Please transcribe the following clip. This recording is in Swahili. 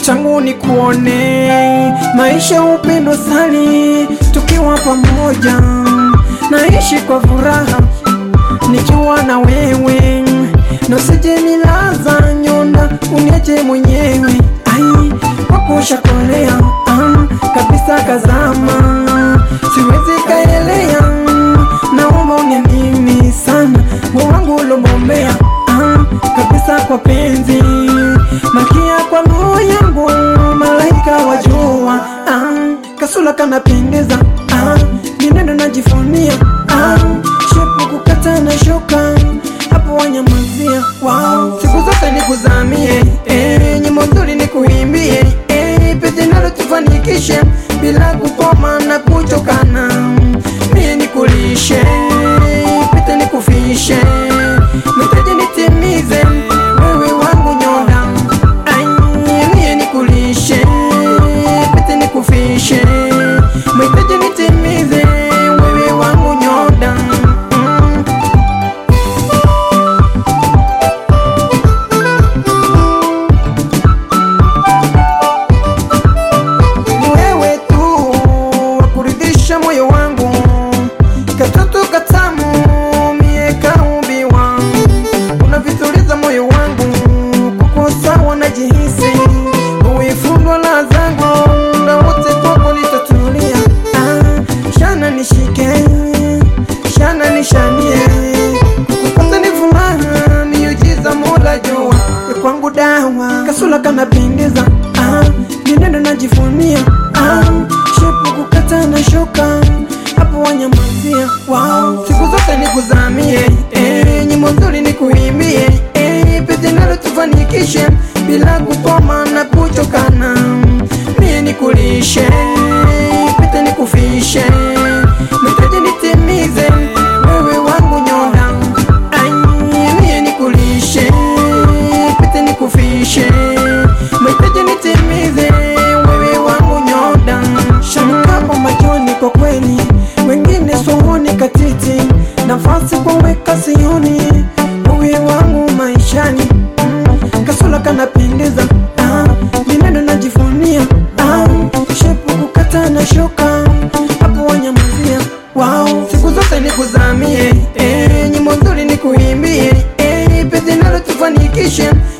changu ni kuone maisha upendo sali, tukiwa pamoja naishi kwa furaha nikiwa na wewe, na usije nilaza nyonda uniache mwenyewe. Ai wakushakolea kabisa kazama, siwezi kaelea, naomba uniamini sana, moyo wangu ulombea kabisa kwa penzi, malkia kwa roho yangu, malaika wajua, kasula kanapendeza, ninendo najifunia, shepu kukata na shoka, hapo wanyamazia, wow. Siku zote nikuzamie, nyimbo nzuri nikuimbie, pete nalo tufanikishe, bila kukoma na kuchokana, mie nikulishe, pete nikufishe, mitaji nitimize, wewe wangu nyonda, mie nikulishe, pete nikufishe, mitaji nitimize, wewe wangu nyonda. Wewe tu wakuridhisha moyo wangu, katoto katamu mie kaumbiwa, unavituliza moyo wangu, kukosa wanajihisi, uifundwa la zangu, na wote kwako nitatulia, shana nishike, shana nishanie, kukupata ni furaha, miujiza Mola jua, ya kwangu dawa, kasula kanapendeza, ninendo najifunia, shepu kukata na shoka, hapo wanyamazia, wow. Siku zote nikuzamie, nyimbo nzuri nikuimbie, pete nalo tufanikishe, bila kukoma na kuchokana, mie nikulishe, pete nikufishe, mitaji nitimize, wewe wangu nyonda, mie nikulishe, pete nikufishe, mitaji nitimize, wewe wangu nyonda. Shamkapo machoni kwa kweli, wengine sohoni katiti, nafasi kwa weka sioni, wewe wangu maishani, kasula kanapendeza, ninendo najifunia, shepu kukata na shoka, hapo wanyamazia, wow. Siku zote nikuzamie, nyimbo nzuri nikuimbie, pete nalo tufanikishe,